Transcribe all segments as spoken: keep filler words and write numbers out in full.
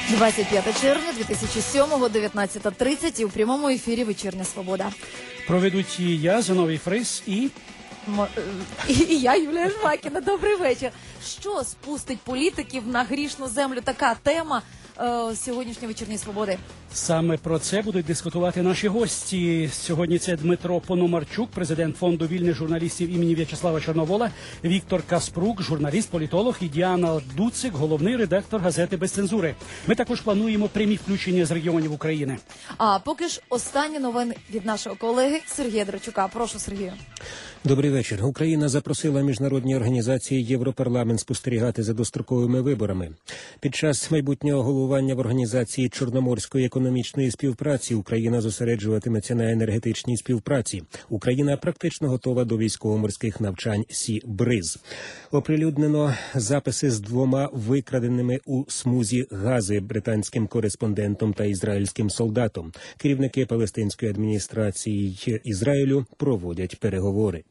двадцять п'яте червня дві тисячі сьомого, дев'ятнадцята тридцять, і у прямому ефірі «Вечірня Свобода». Проведуть її я, Зиновій Фрис, і... Мо... і... І я, Юлія Жвакіна. Добрий вечір. Що спустить політиків на грішну землю? Така тема е, сьогоднішньої «Вечірньої Свободи». Саме про це будуть дискутувати наші гості. Сьогодні це Дмитро Пономарчук, президент фонду вільних журналістів імені В'ячеслава Чорновола, Віктор Каспрук, журналіст-політолог, і Діана Дуцик, головний редактор газети «Без цензури». Ми також плануємо прямі включення з регіонів України. А поки ж останні новини від нашого колеги Сергія Драчука. Прошу, Сергію. Добрий вечір. Україна запросила міжнародні організації Європарламент спостерігати за достроковими виборами. Під час майбутнього головування в Організації Чорноморської економічної співпраці Україна зосереджуватиметься на енергетичній співпраці. Україна практично готова до військово-морських навчань Сі Бриз. Оприлюднено записи з двома викраденими у смузі Гази британським кореспондентом та ізраїльським солдатом. Керівники палестинської адміністрації Ізраїлю проводять переговори.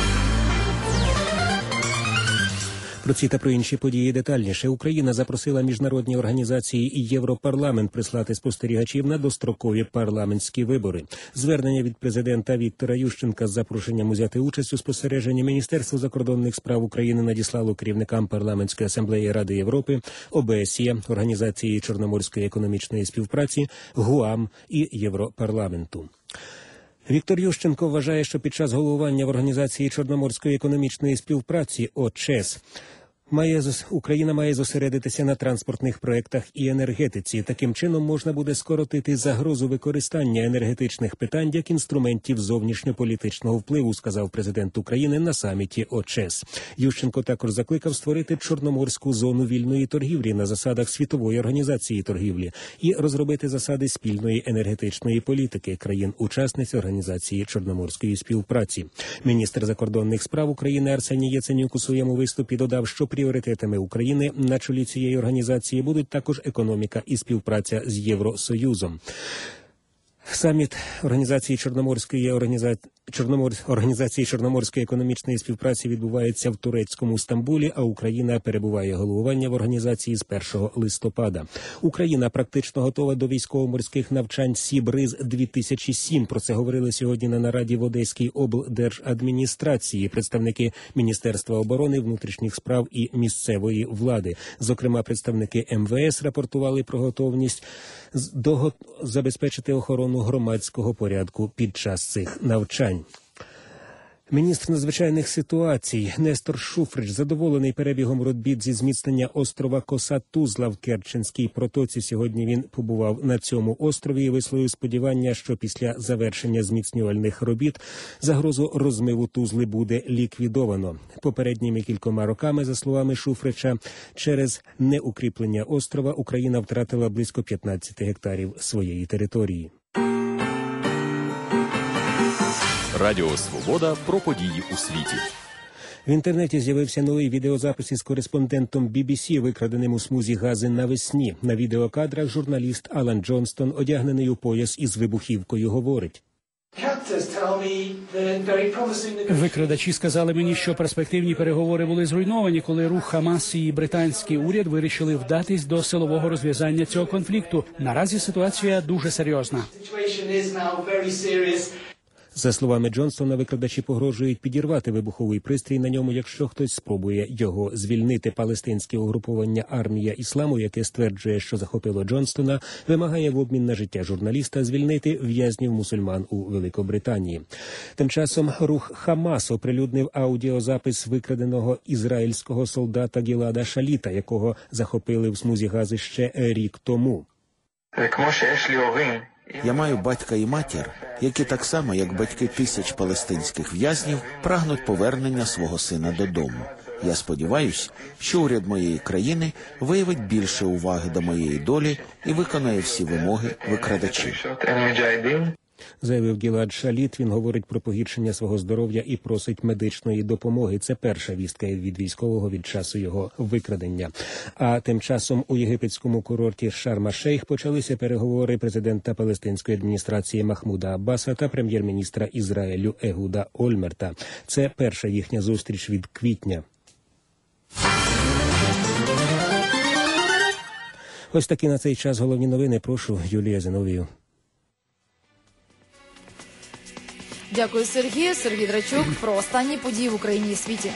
Про ці та про інші події детальніше. Україна запросила міжнародні організації і Європарламент прислати спостерігачів на дострокові парламентські вибори. Звернення від президента Віктора Ющенка з запрошенням узяти участь у спостереженні Міністерство закордонних справ України надіслало керівникам Парламентської асамблеї Ради Європи, О Б С Є, Організації Чорноморської економічної співпраці, ГУАМ і Європарламенту. Віктор Ющенко вважає, що під час головування в Організації Чорноморської економічної співпраці О Ч Е С Має, Україна має зосередитися на транспортних проєктах і енергетиці. Таким чином можна буде скоротити загрозу використання енергетичних питань як інструментів зовнішньополітичного впливу, сказав президент України на саміті О Ч Е С. Ющенко також закликав створити Чорноморську зону вільної торгівлі на засадах Світової організації торгівлі і розробити засади спільної енергетичної політики країн-учасниць Організації Чорноморської співпраці. Міністр закордонних справ України Арсеній Яценюк у своєму виступі додав, що пріоритетами України на чолі цієї організації будуть також економіка і співпраця з Євросоюзом. Саміт Організації Чорноморської організа... Чорномор... Організації Чорноморської економічної співпраці відбувається в турецькому Стамбулі, а Україна перебуває головування в організації з першого листопада. Україна практично готова до військово-морських навчань Сі Бриз дві тисячі сім. Про це говорили сьогодні на нараді в Одеській облдержадміністрації представники Міністерства оборони, внутрішніх справ і місцевої влади. Зокрема, представники Ем Ве Ес рапортували про готовність до... забезпечити охорону громадського порядку під час цих навчань. Міністр надзвичайних ситуацій Нестор Шуфрич задоволений перебігом робіт зі зміцнення острова Коса-Тузла в Керченській протоці. Сьогодні він побував на цьому острові і висловив сподівання, що після завершення зміцнювальних робіт загрозу розмиву Тузли буде ліквідовано. Попередніми кількома роками, за словами Шуфрича, через неукріплення острова Україна втратила близько п'ятнадцять гектарів своєї території. Радіо «Свобода» про події у світі. В інтернеті з'явився новий відеозапис із кореспондентом Бі Бі Сі, викраденим у смузі Гази навесні. На відеокадрах журналіст Алан Джонстон, одягнений у пояс із вибухівкою, говорить. Викрадачі сказали мені, що перспективні переговори були зруйновані, коли рух Хамас і британський уряд вирішили вдатись до силового розв'язання цього конфлікту. Наразі ситуація дуже серйозна. За словами Джонстона, викрадачі погрожують підірвати вибуховий пристрій на ньому, якщо хтось спробує його звільнити. Палестинське угруповання «Армія Ісламу», яке стверджує, що захопило Джонстона, вимагає в обмін на життя журналіста звільнити в'язнів мусульман у Великобританії. Тим часом рух Хамас оприлюднив аудіозапис викраденого ізраїльського солдата Гілада Шаліта, якого захопили в смузі Гази ще рік тому. Я маю батька і матір, які так само, як батьки тисяч палестинських в'язнів, прагнуть повернення свого сина додому. Я сподіваюся, що уряд моєї країни виявить більше уваги до моєї долі і виконає всі вимоги викрадачів. Заявив Гілад Шаліт. Він говорить про погіршення свого здоров'я і просить медичної допомоги. Це перша вістка від військового від часу його викрадення. А тим часом у єгипетському курорті Шарм-ел-Шейх почалися переговори президента палестинської адміністрації Махмуда Аббаса та прем'єр-міністра Ізраїлю Егуда Ольмерта. Це перша їхня зустріч від квітня. Ось такі на цей час головні новини. Прошу, Юлія Зиновію. Дякую, Сергію. Сергій Драчук про останні події в Україні і світі.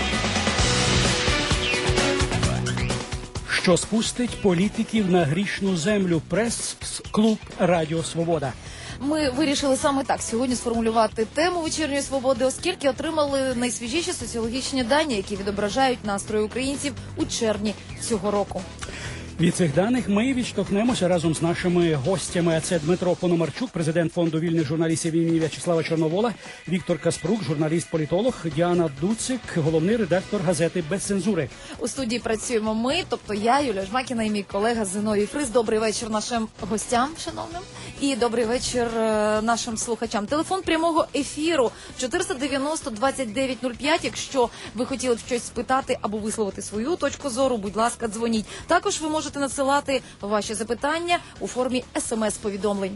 Що спустить політиків на грішну землю? Прес-клуб Радіо Свобода. Ми вирішили саме так сьогодні сформулювати тему «Вечірньої свободи», оскільки отримали найсвіжіші соціологічні дані, які відображають настрої українців у червні цього року. Від цих даних ми відштовхнемося разом з нашими гостями. А це Дмитро Пономарчук, президент фонду вільних журналістів імені В'ячеслава Чорновола, Віктор Каспрук, журналіст-політолог, Діана Дуцик, головний редактор газети «Без цензури». У студії працюємо ми, тобто я, Юлія Жмакіна і мій колега Зиновій Фрис. Добрий вечір нашим гостям, шановним, і добрий вечір е, нашим слухачам. Телефон прямого ефіру чотириста дев'яносто двадцять дев'ять нуль п'ять. Якщо ви хотіли б щось спитати або висловити свою точку зору, будь ласка, дзвоніть. Також ви можете надсилати ваші запитання у формі смс-повідомлень.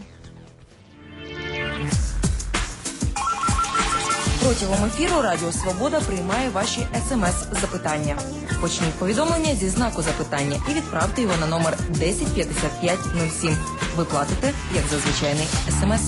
Протягом ефіру Радіо Свобода приймає ваші смс-запитання. Почніть повідомлення зі знаку запитання і відправте його на номер десять п'ятдесят п'ять нуль сім. Ви платите, як за звичайний смс.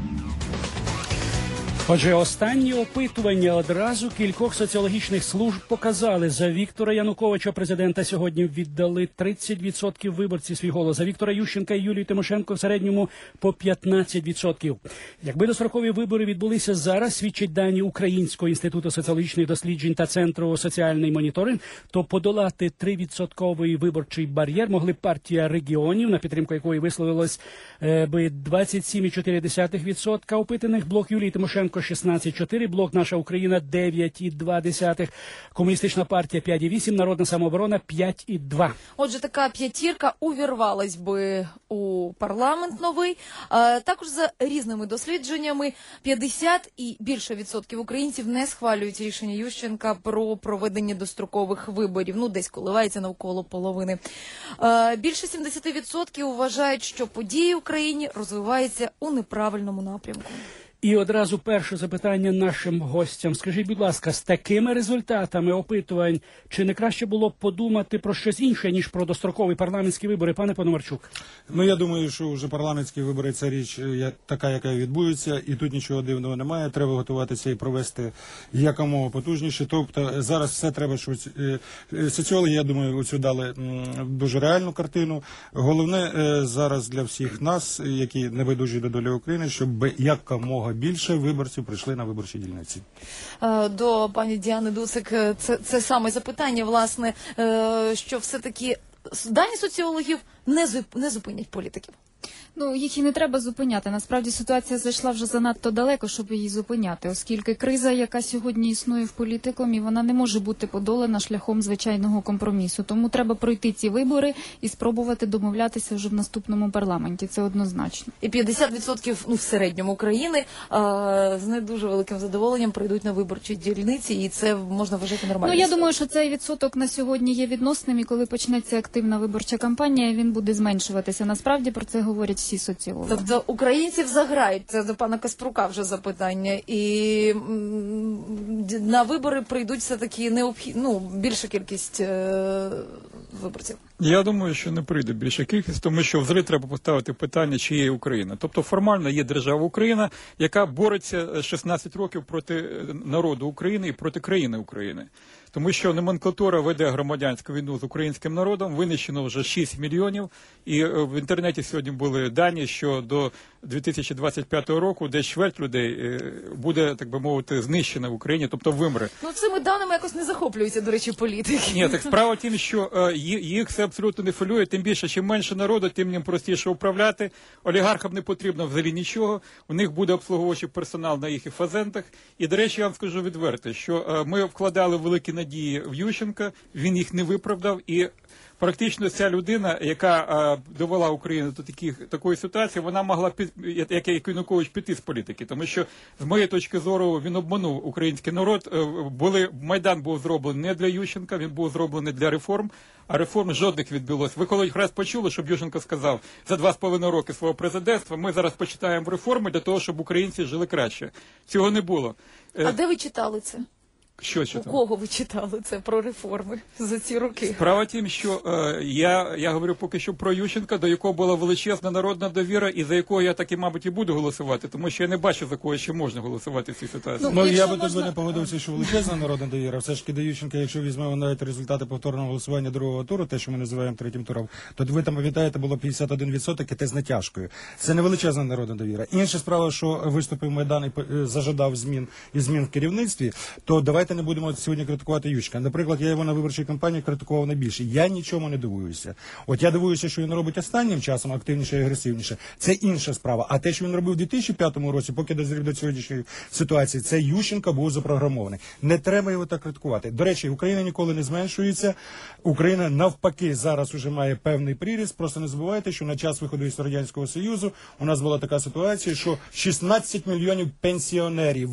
Отже, останні опитування одразу кількох соціологічних служб показали. За Віктора Януковича, президента, сьогодні віддали тридцять відсотків виборців свій голос. За Віктора Ющенка і Юлію Тимошенко в середньому по п'ятнадцять відсотків. Якби дострокові вибори відбулися зараз, свідчать дані Українського інституту соціологічних досліджень та Центру соціальний моніторинг, то подолати трьохвідсотковий виборчий бар'єр могли б партія регіонів, на підтримку якої висловилось е, би двадцять сім цілих чотири десятих відсотка опитаних, блок Юлії Тимошенко шістнадцять цілих чотири десятих, блок «Наша Україна» дев'ять цілих два десятих, комуністична партія п'ять цілих вісім, народна самооборона п'ять цілих два. Отже, така п'ятірка увірвалась би у парламент новий. А, також за різними дослідженнями п'ятдесят і більше відсотків українців не схвалюють рішення Ющенка про проведення дострокових виборів. Ну, десь коливається навколо половини. А, більше сімдесят відсотків вважають, що події в Україні розвиваються у неправильному напрямку. І одразу перше запитання нашим гостям. Скажіть, будь ласка, з такими результатами опитувань, чи не краще було б подумати про щось інше, ніж про дострокові парламентські вибори, пане Пономарчук? Ну, я думаю, що вже парламентські вибори – це річ я, така, яка відбудеться, і тут нічого дивного немає. Треба готуватися і провести якомога потужніше. Тобто зараз все треба щось. Соціологи, я думаю, оцю дали дуже реальну картину. Головне зараз для всіх нас, які небайдужі до долі України, щоб якомога більше виборців прийшли на виборчі дільниці. До пані Діани Дуцик, це, це саме запитання, власне, що все-таки дані соціологів не, зуп, не зупинять політиків. Ну, їх і не треба зупиняти. Насправді ситуація зайшла вже занадто далеко, щоб її зупиняти, оскільки криза, яка сьогодні існує в політикумі, вона не може бути подолана шляхом звичайного компромісу. Тому треба пройти ці вибори і спробувати домовлятися вже в наступному парламенті. Це однозначно. І п'ятдесят відсотків ну, в середньому країни а, з не дуже великим задоволенням прийдуть на виборчі дільниці, і це можна вважати нормально. Ну, я думаю, що цей відсоток на сьогодні є відносним, і коли почнеться активна виборча кампанія, він буде зменшуватися. Насправді про це говорять всі соціологи. Тобто українців заграють, це до пана Каспрука вже запитання, і м, на вибори прийдуть все-таки необхід... ну, більша кількість е... виборців. Я думаю, що не прийде більша кількість, тому що взагалі треба поставити питання, чи є Україна. Тобто формально є держава Україна, яка бореться шістнадцять років проти народу України і проти країни України. Тому що номенклатура веде громадянську війну з українським народом, винищено вже шість мільйонів, і в інтернеті сьогодні були дані, що до дві тисячі двадцять п'ятого року десь чверть людей буде, так би мовити, знищена в Україні, тобто вимре. Ну, цими даними якось не захоплюються, до речі, політики. Ні, так справа в тім, що їх це абсолютно не хвилює, тим більше, чим менше народу, тим їм простіше управляти, олігархам не потрібно взагалі нічого, у них буде обслуговуючий персонал на їх фазентах, і, до речі, я вам скажу відверто, що ми вкладали великі надії в Ющенка, він їх не виправдав, і практично ця людина, яка а, довела Україну до таких, такої ситуації, вона могла, під, як Янукович, піти з політики. Тому що, з моєї точки зору, він обманув український народ. Були, Майдан був зроблений не для Ющенка, він був зроблений для реформ, а реформ жодних відбулося. Ви коли раз почули, щоб Ющенко сказав, за два з половиною роки свого президентства ми зараз почитаємо реформи для того, щоб українці жили краще. Цього не було. А де ви читали це? Що У читав? кого ви читали це про реформи за ці роки? Справа тім, що е, я, я говорю поки що про Ющенка, до якого була величезна народна довіра, і за якого я таки, мабуть, і буду голосувати, тому що я не бачу, за кого ще можна голосувати в цій ситуації. Ну, якщо я би можна- тут не погодився, що величезна народна довіра. Все ж таки до Ющенка, якщо візьмемо навіть результати повторного голосування другого туру, те, що ми називаємо третім туром, то ви там пам'ятаєте, було п'ятдесят один відсоток, і те з натяжкою. Це не величезна народна довіра. Інша справа, що виступив Майдан і е, зажадав змін і змін в керівництві, то давайте не будемо сьогодні критикувати Ющенка. Наприклад, я його на виборчій кампанії критикував найбільше. Я нічому не дивуюся. От я дивуюся, що він робить останнім часом активніше і агресивніше. Це інша справа. А те, що він робив у дві тисячі п'ятому році, поки дозрів до сьогоднішньої ситуації, це Ющенко був запрограмований. Не треба його так критикувати. До речі, Україна ніколи не зменшується. Україна навпаки зараз уже має певний приріст. Просто не забувайте, що на час виходу із Радянського Союзу у нас була така ситуація, що шістнадцять мільйонів пенсіонерів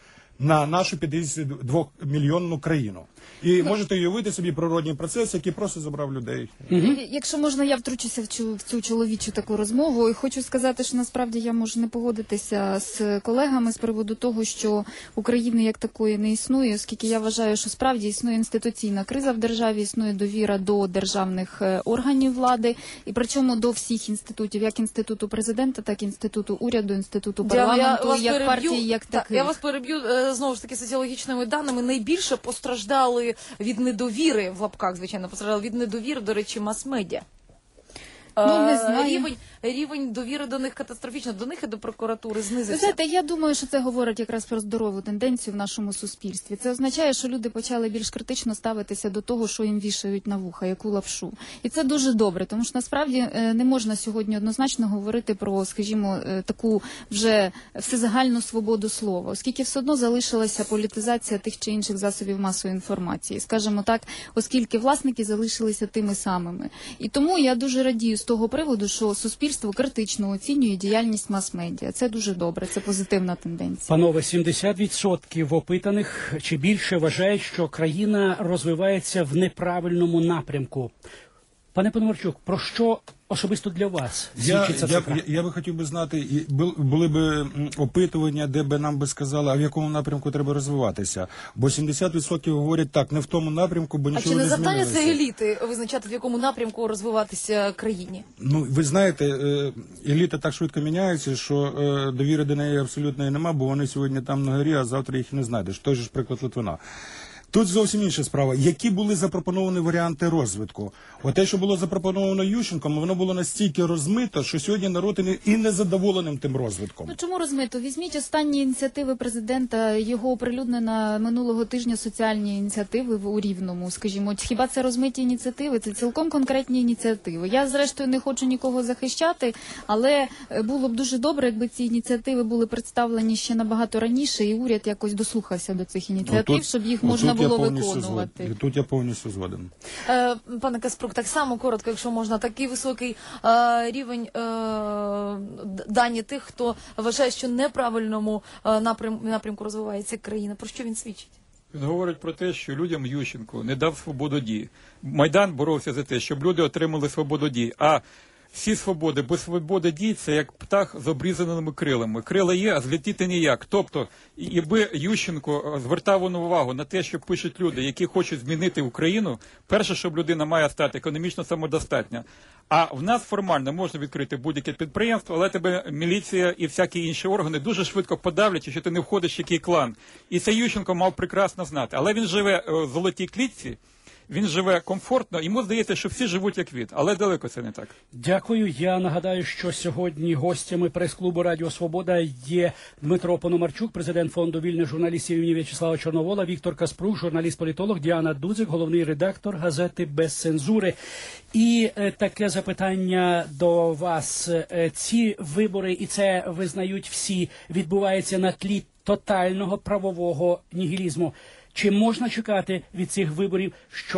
на нашу п'ятдесятидвомільйонну країну. І можете уявити собі природній процес, який просто забрав людей. Якщо можна, я втручуся в цю, в цю чоловічу таку розмову. І хочу сказати, що насправді я можу не погодитися з колегами з приводу того, що України як такої не існує, оскільки я вважаю, що справді існує інституційна криза в державі, існує довіра до державних е, органів влади, і причому до всіх інститутів, як інституту президента, так і інституту уряду, інституту Діана, я парламенту, вас як переб'ю. партії, як Так, таких. я вас переб'ю, е, знову ж таки, соціологічними даними. Найбільше постраждали від недовіри, в лапках, звичайно, постраждали від недовіри, до речі, мас-медіа. Ну, не Е, знаю. Рівень, рівень довіри до них катастрофічно, до них і до прокуратури Ви знизився. знаєте, я думаю, що це говорить якраз про здорову тенденцію в нашому суспільстві. Це означає, що люди почали більш критично ставитися до того, що їм вішають на вуха, яку лапшу. І це дуже добре, тому що насправді е, не можна сьогодні однозначно говорити про, скажімо, е, таку вже всезагальну свободу слова, оскільки все одно залишилася політизація тих чи інших засобів масової інформації. Скажімо так, оскільки власники залишилися тими самими. І тому я дуже радію з того приводу, що суспільство критично оцінює діяльність мас-медіа. Це дуже добре, це позитивна тенденція. Панове, сімдесят відсотків опитаних чи більше вважають, що країна розвивається в неправильному напрямку. Пане Пономарчук, про що особисто для вас Я, свідчить ця я, цифра? я, я би хотів би знати, і бу- були б м, опитування, де би нам би сказали, а в якому напрямку треба розвиватися. Бо сімдесят відсотків говорять так, не в тому напрямку, бо А нічого чи не не завдання змінилося. це еліти визначати, в якому напрямку розвиватися країні? Ну, ви знаєте, е, еліта так швидко міняється, що е, довіри до неї абсолютно нема, бо вони сьогодні там на горі, а завтра їх не знайдеш. Той же ж приклад Литвина. Тут зовсім інша справа. Які були запропоновані варіанти розвитку? От те, що було запропоновано Ющенком, воно було настільки розмито, що сьогодні народ і не- і незадоволеним тим розвитком. Ну чому розмито? Візьміть останні ініціативи президента, його оприлюднена минулого тижня соціальні ініціативи в у Рівному, скажімо. Хіба це розмиті ініціативи? Це цілком конкретні ініціативи. Я, зрештою, не хочу нікого захищати, але е, було б дуже добре, якби ці ініціативи були представлені ще набагато раніше, і уряд якось дослухався до цих ініціатив, Отут- щоб їх отут можна я було повністю виконувати. згоден. І тут я повністю згоден. Е, Пане Каспрук, так само коротко, якщо можна, такий високий е, рівень е, д- дані тих, хто вважає, що неправильному е, напрям, напрямку розвивається країна. Про що він свідчить? Він говорить про те, що людям Ющенко не дав свободу дії. Майдан боровся за те, щоб люди отримали свободу дії. А всі свободи, без свободи дій, це як птах з обрізаними крилами. Крила є, а злетіти ніяк. Тобто, і- якби Ющенко звертав увагу на те, що пишуть люди, які хочуть змінити Україну, перше, що людина має стати економічно самодостатня. А в нас формально можна відкрити будь-яке підприємство, але тебе міліція і всякі інші органи дуже швидко подавлять, що ти не входиш в який клан. І це Ющенко мав прекрасно знати. Але він живе е, в золотій клітці, він живе комфортно, йому здається, що всі живуть як від, але далеко це не так. Дякую. Я нагадаю, що сьогодні гостями прес-клубу Радіо Свобода є Дмитро Пономарчук, президент фонду вільних журналістів імені В'ячеслава Чорновола, Віктор Каспрук, журналіст-політолог, Діана Дудзик, головний редактор газети «Без цензури». І е, таке запитання до вас. Е, ці вибори, і це визнають всі, відбуваються на тлі тотального правового нігілізму. Чи можна чекати від цих виборів, що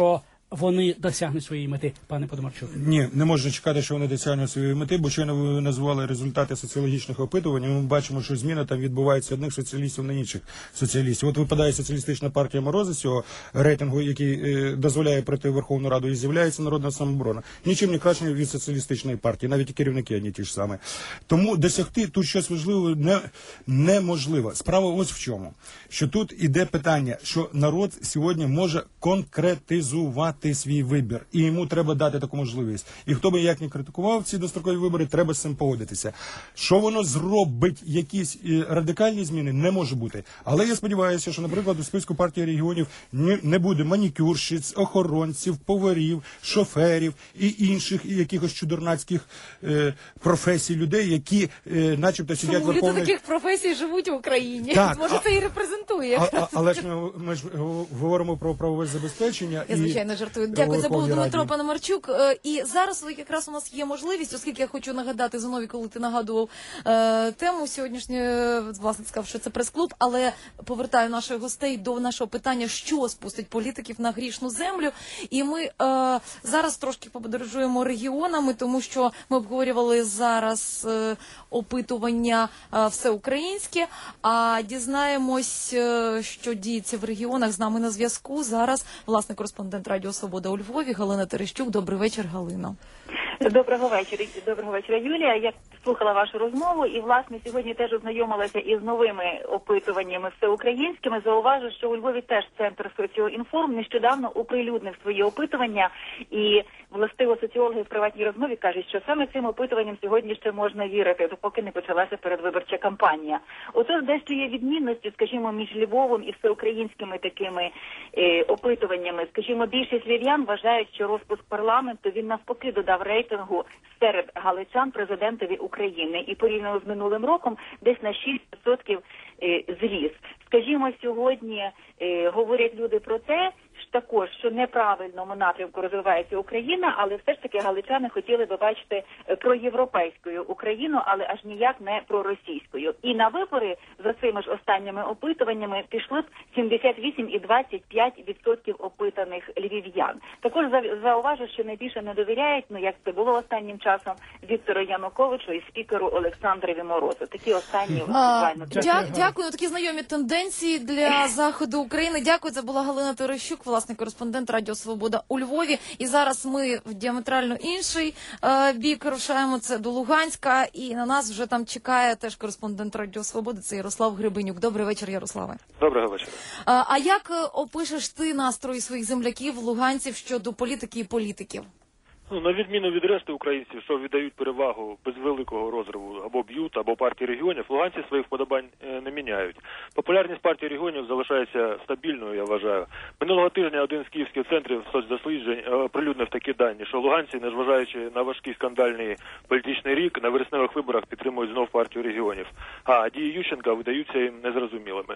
вони досягнуть своєї мети, пане Подомарчук? Ні, не можна чекати, що вони досягнуть своєї мети, бо щойно ви назвали результати соціологічних опитувань, і ми бачимо, що зміна там відбувається одних соціалістів на інших соціалістів. От випадає соціалістична партія Мороза з цього рейтингу, який е, дозволяє пройти в Верховну Раду, і з'являється Народна самооборона. Нічим не краще від соціалістичної партії, навіть і керівники одні ті ж самі. Тому досягти тут щось важливе не, неможливо. Справа ось в чому. Що тут іде питання, що народ сьогодні може конкретизувати свій вибір. І йому треба дати таку можливість. І хто би як не критикував ці дострокові вибори, треба з цим погодитися. Що воно зробить, якісь е, радикальні зміни, не може бути. Але я сподіваюся, що, наприклад, у списку партії регіонів не, не буде манікюрщиць, охоронців, поварів, шоферів і інших і якихось чудернацьких е, професій людей, які е, начебто сидять в Чому люди Верховній... таких професій живуть в Україні? Так, Може, а- це і репрезентує. А, а, але ж ми, ми ж говоримо про правове забезпечення. Я, і звичайно, жартую. Дякую. Це був Верховній Дмитро Раді. Пономарчук. Е, І зараз якраз у нас є можливість, оскільки я хочу нагадати, Зиновій, коли ти нагадував е, тему сьогоднішньої, власне, сказав, що це прес-клуб, але повертаю наших гостей до нашого питання, що спустить політиків на грішну землю. І ми е, зараз трошки подорожуємо регіонами, тому що ми обговорювали зараз е, опитування е, всеукраїнське, а дізнаємось, е, що діється в регіонах. З нами на зв'язку зараз власне кореспондент Радіо Свобода у Львові Галина Терещук. Добрий вечір, Галино. Доброго вечора, доброго вечора, Юлія. Я слухала вашу розмову і, власне, сьогодні теж ознайомилася із новими опитуваннями всеукраїнськими. Зауважу, що у Львові теж Центр Соціоінформ нещодавно оприлюднив свої опитування, і властиво соціологи в приватній розмові кажуть, що саме цим опитуванням сьогодні ще можна вірити, допоки не почалася передвиборча кампанія. Отож, дещо є відмінності, скажімо, між Львовом і всеукраїнськими такими е, опитуваннями. Скажімо, більшість львів'ян вважають, що розпуск парламенту, він навпаки додав рейтингу серед галичан президентові України. І порівняно з минулим роком десь на шість відсотків е, зріс. Скажімо, сьогодні е, говорять люди про те, що також, що неправильному напрямку розвивається Україна, але все ж таки галичани хотіли би бачити проєвропейською Україну, але аж ніяк не проросійською. І на вибори за цими ж останніми опитуваннями пішли б сімдесят вісім і двадцять п'ять відсотків опитаних львів'ян. Також зауважу, що найбільше не довіряють, ну як це було останнім часом, Віктору Януковичу і спікеру Олександрові Морозу. Такі останні буквально. Дя, дякую. Такі знайомі тенденції для заходу України. Дякую. Це була Галина Терещук, власний кореспондент Радіо Свобода у Львові. І зараз ми в діаметрально інший е, бік рушаємо. Це до Луганська. І на нас вже там чекає теж кореспондент Радіо Свободи. Це Ярослав Гребенюк. Добрий вечір, Ярославе. Доброго вечора. А, а як опишеш ти настрої своїх земляків, луганців щодо політики і політиків? Ну, на відміну від решти українців, що віддають перевагу без великого розриву або б'ют, або партії регіонів, луганці своїх вподобань е, не міняють. Популярність партії регіонів залишається стабільною, я вважаю. Минулого тижня один з київських центрів соцдосліджень е, оприлюднив такі дані, що луганці, незважаючи на важкий скандальний політичний рік, на вересневих виборах підтримують знов партію регіонів. А дії Ющенка видаються їм незрозумілими.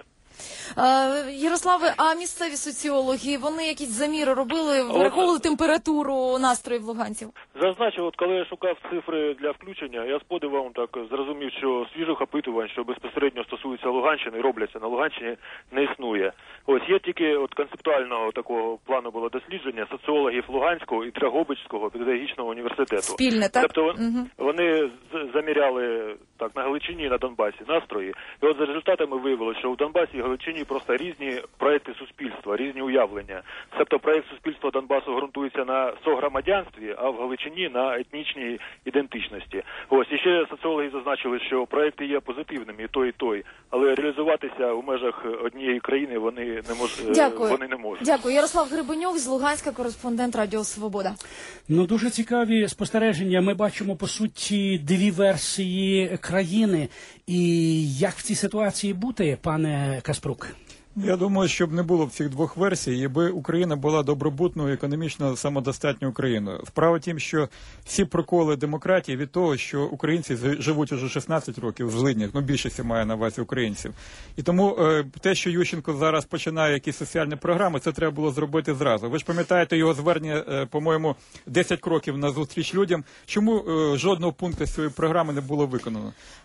Е, Ярославе, а місцеві соціологи, вони якісь заміри робили, враховували температуру настроїв луганців? Зазначив, от коли я шукав цифри для включення, я з подивом так зрозумів, що свіжих опитувань, що безпосередньо стосуються Луганщини, робляться на Луганщині, не існує. Ось є тільки от концептуального такого плану було дослідження соціологів Луганського і Драгобицького педагогічного університету. Спільне, так? Тобто Угу. вони заміряли так на Галичині і на Донбасі настрої. І от за результатами виявилося, що у Донбасі і Галичині просто різні проекти суспільства, різні уявлення. Тобто проект суспільства Донбасу ґрунтується на согромадянстві, а в Галичині на етнічній ідентичності. Ось, і ще соціологи зазначили, що проекти є позитивними, і той, і той, але реалізуватися у межах однієї країни вони не, мож... вони не можуть. Дякую. Ярослав Гребенюк з Луганська, кореспондент Радіо Свобода. Ну, дуже цікаві спостереження. Ми бачимо, по суті, дві версії країни. І як в цій ситуації бути, пане Каспрук? Я думаю, щоб не було в цих двох версій, якби Україна була добробутною, економічно самодостатньою країною. Справа в тім, що всі проколи демократії від того, що українці живуть уже шістнадцять років в злиднях, ну більшість має на увазі українців. І тому е, те, що Ющенко зараз починає якісь соціальні програми, це треба було зробити зразу. Ви ж пам'ятаєте його звернення, е, по-моєму, десять кроків на зустріч людям. Чому е, жодного пункту з цієї програми не було виконано?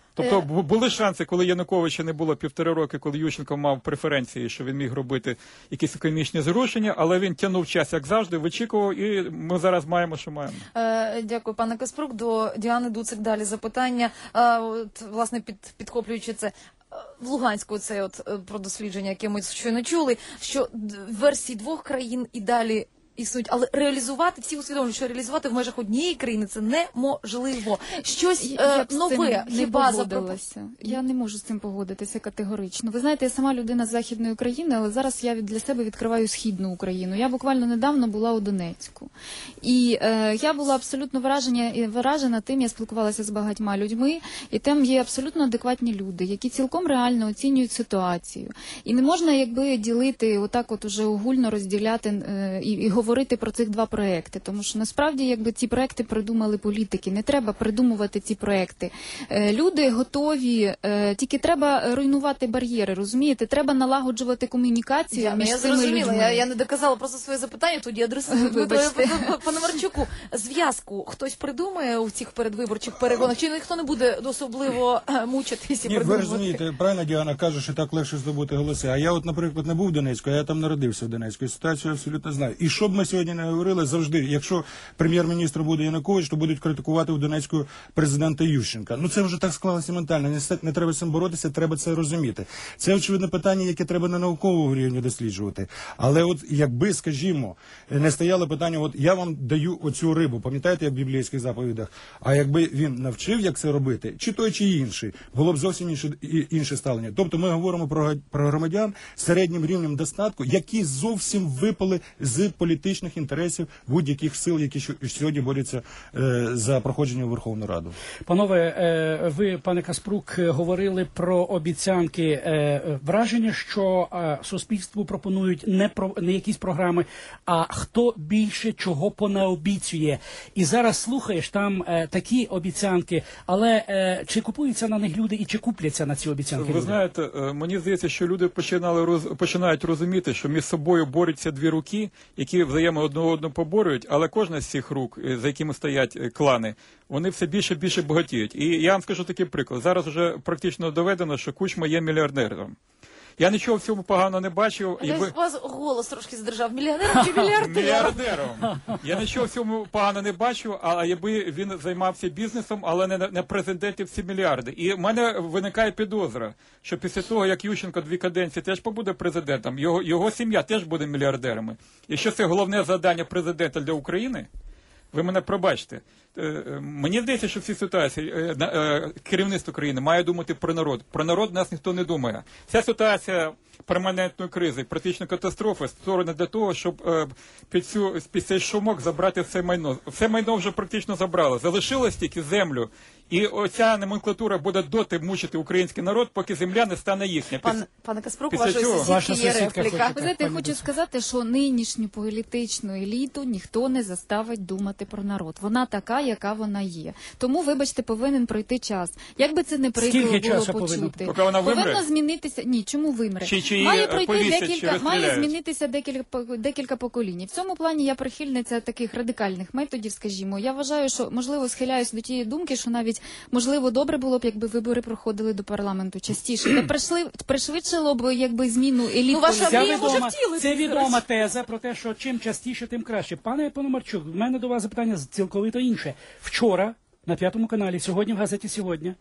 Тобто бу- були шанси, коли Януковича не було півтори роки, коли Ющенко мав преференції, що він міг робити якісь економічні зрушення, але він тягнув час, як завжди, вичікував, і ми зараз маємо, що маємо. Е, Дякую, пане Каспрук. До Діани Дуцик далі запитання. Е, От, власне, під, підхоплюючи це. Е, В Луганську це от е, про дослідження, яке ми щойно чули, що д- версії двох країн і далі існують, але реалізувати, всі усвідомлюють, що реалізувати в межах однієї країни це неможливо. Щось Я е, б з цим нове, не хіба запропонувати? погодилася. Я не можу з цим погодитися категорично. Ви знаєте, я сама людина з Західної України, але зараз я від- для себе відкриваю Східну Україну. Я буквально недавно була у Донецьку. І е, я була абсолютно вражена, і вражена тим, я спілкувалася з багатьма людьми, і там є абсолютно адекватні люди, які цілком реально оцінюють ситуацію. І не можна якби ділити, отак от уже огульно розділяти е, і, і говорити про цих два проекти, тому що насправді якби ці проекти придумали політики, не треба придумувати ці проекти. Е, люди готові, е, тільки треба руйнувати бар'єри, розумієте? Треба налагоджувати комунікацію Я, між я цими зрозуміла, людьми. я, я не доказала просто своє запитання, тоді адресую Вибачте. Пономарчуку. Зв'язку хтось придумає у цих передвиборчих перегонах, чи ніхто не буде особливо е, мучитись і Ні, ви придумувати? розумієте, правильно Діана каже, що так легше здобути голоси. А я от, наприклад, не був в Донецьку, а я там народився в Донецьку. І ситуацію абсолютно знаю. І що б ми сьогодні не говорили, завжди, якщо прем'єр-міністр буде Янукович, то будуть критикувати в Донецьку президента Ющенка. Ну це вже так склалося ментально. Не, с- не треба з цим боротися, треба це розуміти. Це, очевидно, питання, яке треба на науковому рівні досліджувати. Але от якби, скажімо, не стояло питання, от я вам даю оцю рибу, пам'ятаєте, як в біблійських заповідах, а якби він навчив, як це робити, чи той, чи інший, було б зовсім інше, і- інше ставлення. Тобто ми говоримо про, га- про громадян з середнім рівнем достатку, які зовсім випали з політичних інтересів будь-яких сил, які що- сьогодні борються е, за проходження в Верховну Раду. Панове, е, ви, пане Каспрук, е, говорили про обіцянки. Е, Враження, що е, суспільству пропонують не про не якісь програми, а хто більше чого понаобіцює. І зараз слухаєш там е, такі обіцянки, але е, чи купуються на них люди і чи купляться на ці обіцянки Ви люди? знаєте, е, мені здається, що люди починали роз... починають розуміти, що між собою борються дві руки, які взаємо одне одного поборюють, але кожна з цих рук, е, за якими стоять е, клани, вони все більше і більше багатіють. І я вам скажу такий приклад. Зараз вже практично доведено, що Кучма є мільярдером. Я нічого в цьому поганого не бачив. Я якби- у вас голос трошки задержав. Мільйонером чи мільярдером? Мільярдером. Я нічого в цьому погано не бачу, а якби він займався бізнесом, але не, не президентів ці мільярди. І в мене виникає підозра, що після того, як Ющенко дві каденції теж побуде президентом, його, його сім'я теж буде мільярдерами. І що це головне завдання президента для України? Ви мене пробачте. Е, е, Мені здається, що в цій ситуації е, на- е, керівництво країни має думати про народ. Про народ нас ніхто не думає. Ця ситуація перманентної кризи, практичної катастрофи створена для того, щоб е, під, цю, під цей шумок забрати все майно. Все майно вже практично забрали. Залишилось тільки землю. І оця номенклатура буде доти мучити український народ, поки земля не стане їхня. Пан, пане Каспрук, у після вашої цього- Ваша сусідки є сусідка репліка. хоче. Ви знаєте, я Пані хочу Дуцик. сказати, що нинішню політичну еліту ніхто не заставить думати про народ. Вона така, яка вона є. Тому, вибачте, повинен пройти час. Як би це не прикро Скільки було часу повинно? почути. Поки вона вимре? Повинно змінитися. Ні, чому вимре? Чи- чи її, має е, пройти повісять, чи декілька, має розстріляють? змінитися декілька декілька поколінь. В цьому плані я прихильниця таких радикальних методів, скажімо. Я вважаю, що можливо схиляюсь до тієї думки, що навіть можливо добре було б, якби вибори проходили до парламенту частіше. Та прийшли пришвидшило б якби зміну еліт. Ну, ваша Ця мрія може відома, втілитись, це до відома речі. теза про те, що чим частіше, тим краще. Пане Пономарчук, в мене до вас запитання цілковито інше. Вчора на П'ятому каналі, сьогодні в газеті «Сьогодні»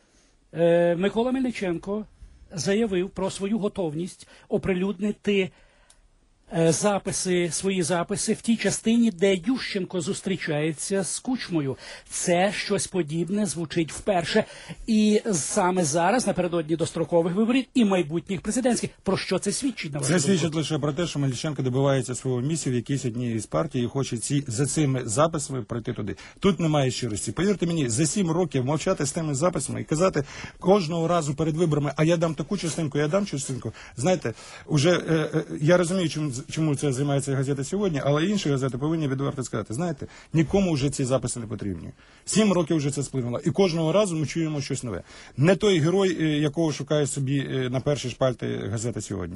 е, Микола Мельниченко заявив про свою готовність оприлюднити е, записи, свої записи в тій частині, де Ющенко зустрічається з Кучмою. Це щось подібне звучить вперше. І саме зараз, напередодні дострокових виборів і майбутніх президентських. Про що це свідчить, на вашу Це думку? свідчить лише про те, що Мельниченко добивається свого місця в якійсь одній із партій і хоче ці, за цими записами пройти туди. Тут немає щирості. Повірте мені, за сім років мовчати з тими записами і казати кожного разу перед виборами, а я дам таку частинку, я дам частинку. Знаєте, уже е, е, я розумію, чому, чому це займається газета «Сьогодні», але інші газети повинні відверто сказати, знаєте, нікому вже ці записи не потрібні. Сім років вже це сплинуло. І кожного разу ми чуємо щось нове. Не той герой, е, якого шукає собі е, на перші шпальти газета «Сьогодні».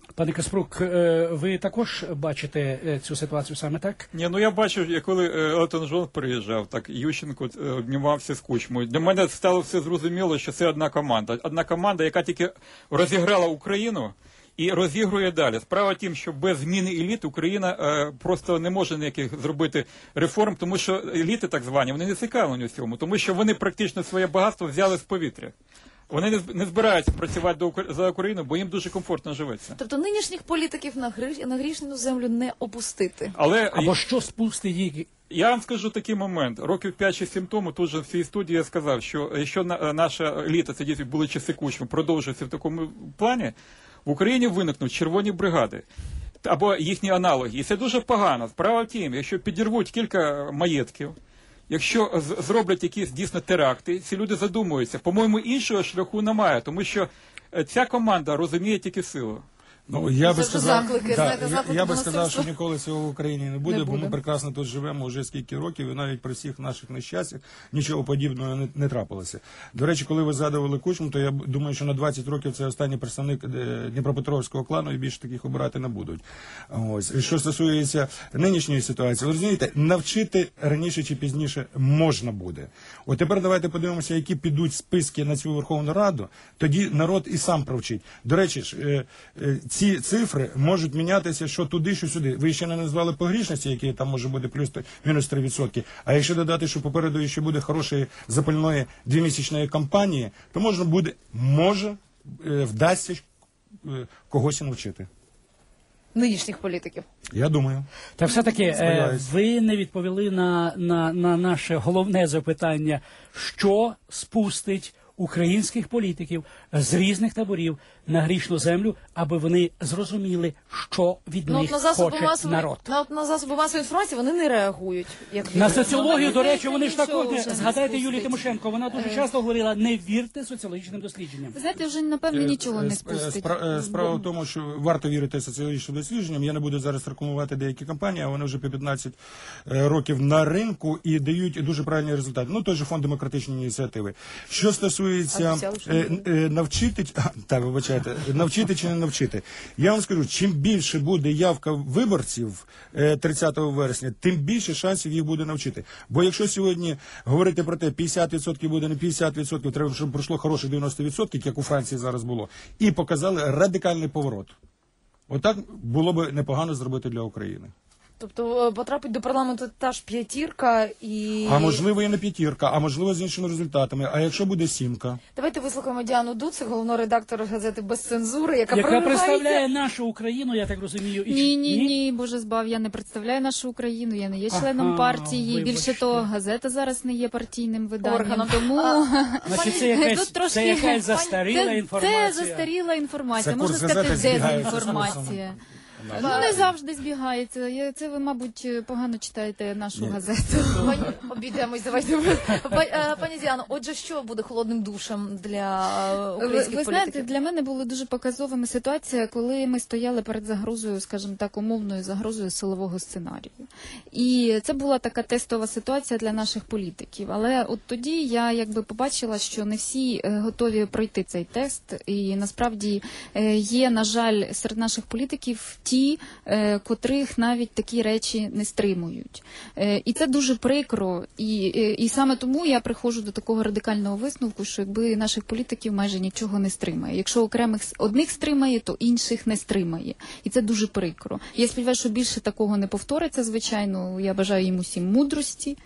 Пане Каспрук, е, ви також бачите е, цю ситуацію саме так? Ні, ну я бачив, як коли е, Елтон Джон приїжджав, так Ющенко е, обнімався з Кучмою. Для мене стало все зрозуміло, що це одна команда. Одна команда, яка тільки розіграла Україну і розігрує далі. Справа в тім, що без зміни еліт Україна е, просто не може ніяких зробити реформ, тому що еліти так звані, вони не цікавлені в цьому, тому що вони практично своє багатство взяли з повітря. Вони не, не збираються працювати до, за Україну, бо їм дуже комфортно живеться. Тобто нинішніх політиків на, грі... на грішну землю не опустити. Але Або що спустить їх? я вам скажу такий момент. Років п'ять чи сім тому тут же в цій студії я сказав, що якщо на, наша еліта, це дійсно були часи Кучми, продовжується в такому плані, в Україні виникнуть червоні бригади або їхні аналоги. І це дуже погано. Справа в тім, якщо підірвуть кілька маєтків, якщо зроблять якісь дійсно теракти, ці люди задумуються. По-моєму, іншого шляху немає, тому що ця команда розуміє тільки силу. Ну, я би Це вже сказав, заклики, да, знаєте, я, заклики я би до сказав, насильства. що ніколи цього в Україні не буде, Не бо буде. ми прекрасно тут живемо вже скільки років, і навіть при всіх наших нещастях нічого подібного не, не трапилося. До речі, коли ви згадували Кучму, то я б- думаю, що на двадцять років це останній представник е, Дніпропетровського клану, і більше таких обирати не будуть. Ось. І що стосується нинішньої ситуації, ви розумієте, навчити раніше чи пізніше можна буде. От тепер давайте подивимося, які підуть списки на цю Верховну Раду, тоді народ і сам провчить. До речі, ж, е, е, ці цифри можуть мінятися що туди, що сюди. Ви ще не назвали погрішності, які там може бути плюс мінус три відсотки. А якщо додати, що попереду ще буде хорошої запальної двомісячної кампанії, то можна буде, може, е, вдасться е, когось і навчити. Нинішніх політиків. Я думаю. Та все-таки е, Сподіваюсь. ви не відповіли на, на, на наше головне запитання, що спустить українських політиків з різних таборів на грішну землю, аби вони зрозуміли, що від Ну, от них на засоби хоче масової народ. на, от на засоби масової інформації вони не реагують. Як На ви. соціологію, Ну, до мені речі, вони ж здається, також, нічого вже не згадайте Юлію спустить. Тимошенко, вона дуже часто говорила, не вірте соціологічним дослідженням. Ви знаєте, вже напевно нічого не Е, спустить. спра- е, Справа в тому, що варто вірити соціологічним дослідженням. Я не буду зараз рекламувати деякі компанії, а вони вже по п'ятнадцять е, років на ринку і дають дуже правильні результати. Ну, той же фонд демократичної ініціативи. Що стосується Обіцяли, що е, не е, навчити, а, так, вибачайте, навчити чи не навчити. Я вам скажу, чим більше буде явка виборців е, тридцятого вересня, тим більше шансів їх буде навчити. Бо якщо сьогодні говорити про те, п'ятдесят відсотків буде не п'ятдесят відсотків, треба, щоб пройшло хороших дев'яносто відсотків, як у Франції зараз було, і показали радикальний поворот. Отак було б непогано зробити для України. Тобто е, потрапить до парламенту та ж п'ятірка і... А можливо і не п'ятірка, а можливо з іншими результатами. А якщо буде сімка? Давайте вислухаємо Діану Дуцик, головного редактора газети «Без цензури», яка, Яка проривається. представляє нашу Україну, я так розумію. і Ні, чи- ні, ні, Боже збав, я не представляю нашу Україну, я не є членом Ага, партії. вибачте. Більше того, газета зараз не є партійним виданням, Органом. тому... Значить, це якась, Тут трошки- це якась застаріла Це- інформація. Це застаріла інформація, Це можна курс сказати, газети збігається з дезінформація. Ну, не завжди збігається. Я- Це ви, мабуть, погано читаєте нашу газету. Пані, обійдемось, давайте. Па- е, Пані Діано, отже, що буде холодним душем для е, Ви, українських ви знаєте, політиків? для мене була дуже показовими ситуація, коли ми стояли перед загрозою, скажімо так, умовною загрозою силового сценарію. І це була така тестова ситуація для наших політиків. Але от тоді я якби побачила, що не всі е, готові пройти цей тест. І насправді е, є, на жаль, серед наших політиків ті, е, котрих навіть такі речі не стримують. Е, І це дуже прикро. І, е, і саме тому я приходжу до такого радикального висновку, що якби наших політиків майже нічого не стримає. Якщо окремих с- одних стримає, то інших не стримає. І це дуже прикро. Я сподіваюся, що більше такого не повториться, звичайно. Я бажаю їм усім мудрості.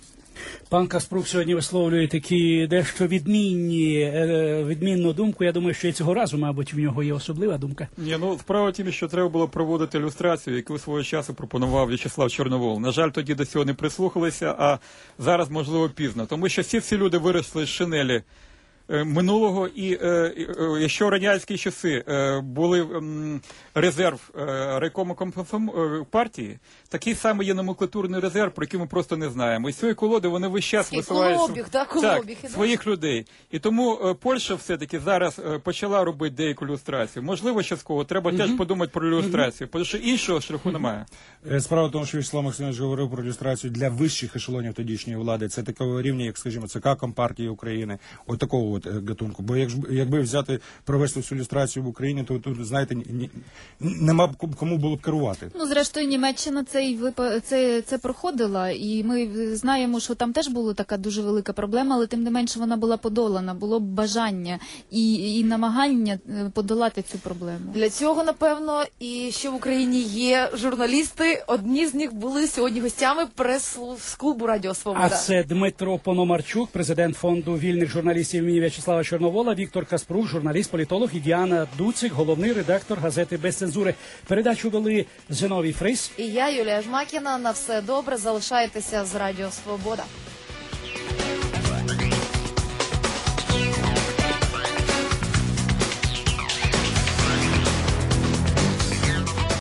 Пан Каспрук сьогодні висловлює такі дещо відмінні, е, відмінну думку. Я думаю, що і цього разу, мабуть, в нього є особлива думка. Ні, ну справа в тім, що треба було проводити ілюстрацію, яку свого часу пропонував В'ячеслав Чорновол. На жаль, тоді до цього не прислухалися, а зараз, можливо, пізно. Тому що всі ці люди виросли з шинелі е, минулого, і е, і, е, якщо радянські часи е, були м, резерв е, райкому комсом- е, партії, такий самий є номенклатурний резерв, про який ми просто не знаємо. І з цієї колоди вони весь час Такий висувають колобіг, так, колобіг, так, да? своїх людей. І тому е, Польща все-таки зараз е, почала робити деяку ілюстрацію. Можливо, частково треба теж подумати про ілюстрацію, тому що іншого шляху немає. Е, Справа в тому, що Вячеслав Максимович говорив про ілюстрацію для вищих ешелонів тодішньої влади. Це такого рівня, як, скажімо, ЦК Компартії України. От такого от е, гатунку. Бо якж, якби взяти, провести цю люстрацію в Україні, то тут, знаєте, ні, ні, нема б кому було б керувати. Ну, зрештою, Німеччина цей випа... це, це проходила, і ми знаємо, що там теж була така дуже велика проблема, але тим не менше вона була подолана, було б бажання і, і намагання подолати цю проблему. Для цього, напевно, і ще в Україні є журналісти. Одні з них були сьогодні гостями прес-клубу Радіо Свобода. А це Дмитро Пономарчук, президент фонду вільних журналістів імені В'ячеслава Чорновола, Віктор Каспрук, журналіст, політолог, і Діана Дуцик, головний редактор газети «Без цензури». Передачу вели Зиновій Фрис. І я, Юлія Жмакіна. На все добре. Залишайтеся з Радіо Свобода.